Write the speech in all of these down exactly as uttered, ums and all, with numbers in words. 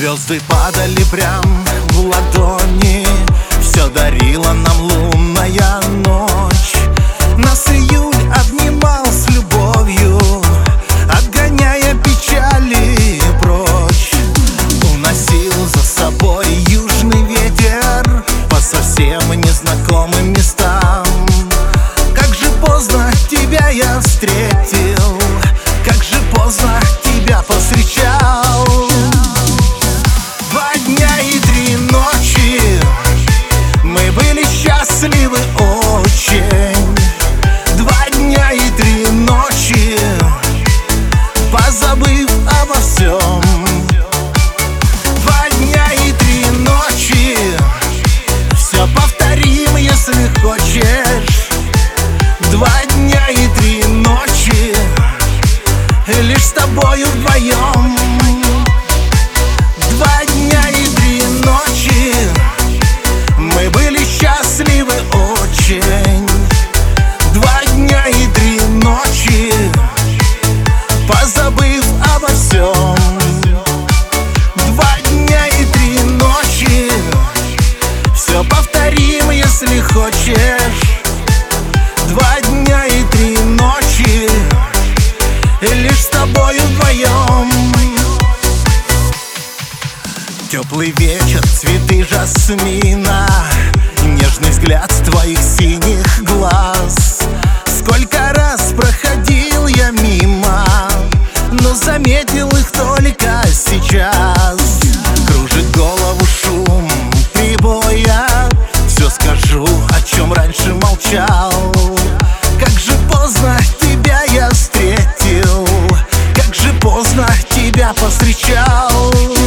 Звезды падали прям в ладони, все дарила нам лунная ночь. Нас июль обнимал с любовью, отгоняя печали прочь. Уносил за собой южный ветер по совсем незнакомым местам. Как же поздно тебя я встретил, как же поздно тебя повстречал. Два дня и три ночи мы были счастливы очень. Два дня и три ночи, позабыв обо всем. Два дня и три ночи, все повторим, если хочешь. Два дня и три ночи, лишь с тобою вдвоем. Два дня и три ночи мы были счастливы очень. Два дня и три ночи, позабыв обо всем. Два дня и три ночи, все повторим, если хочешь. Два дня и три ночи, лишь с тобою вдвоем. Теплый вечер, цветы жасмина, нежный взгляд твоих синих глаз. Сколько раз проходил я мимо, но заметил их только сейчас. Кружит голову шум прибоя, все скажу, о чем раньше молчал. Как же поздно тебя я встретил, как же поздно тебя повстречал.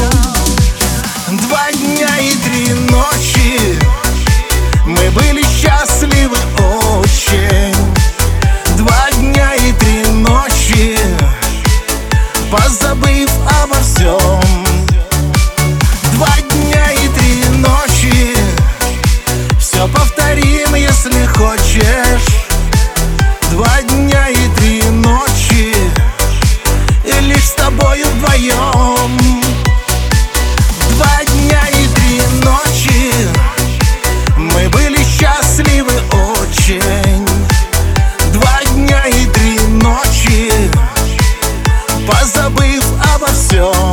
Два дня и три ночи мы были счастливы очень. Два дня и три ночи, позабыв обо всем. Два дня и три ночи, все повторим, если хочешь. Два дня и три ночи, и лишь с тобою вдвоем. Два дня и три ночи мы были счастливы очень. Два дня и три ночи, позабыв обо всем.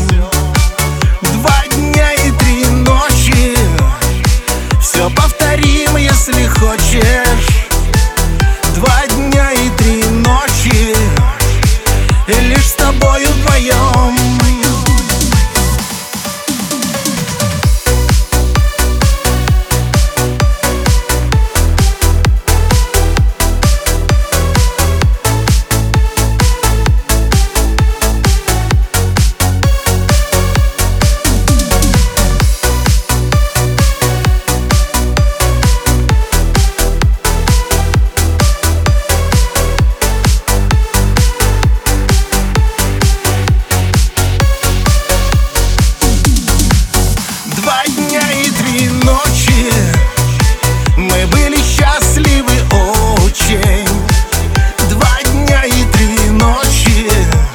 Два дня и три ночи, все повторим, если хочешь. Два дня и три ночи, и лишь с тобою вдвоем. Мы были счастливы очень. Два дня и три ночи,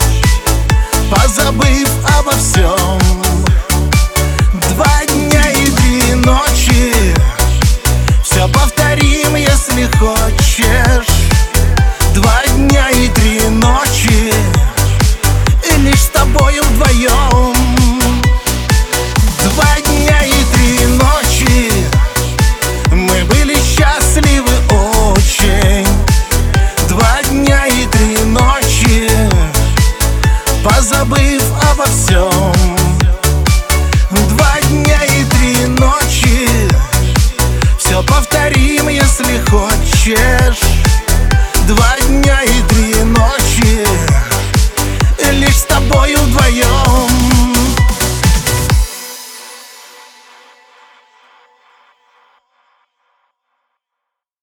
позабыв обо всем. Два дня и три ночи, все повторим, если хочешь. Два дня и три ночи, и лишь с тобою вдвоем. Два дня и три ночи мы были счастливы очень. Два дня и три ночи, позабыв обо всем. Два дня и три ночи, все повторим, если хочешь.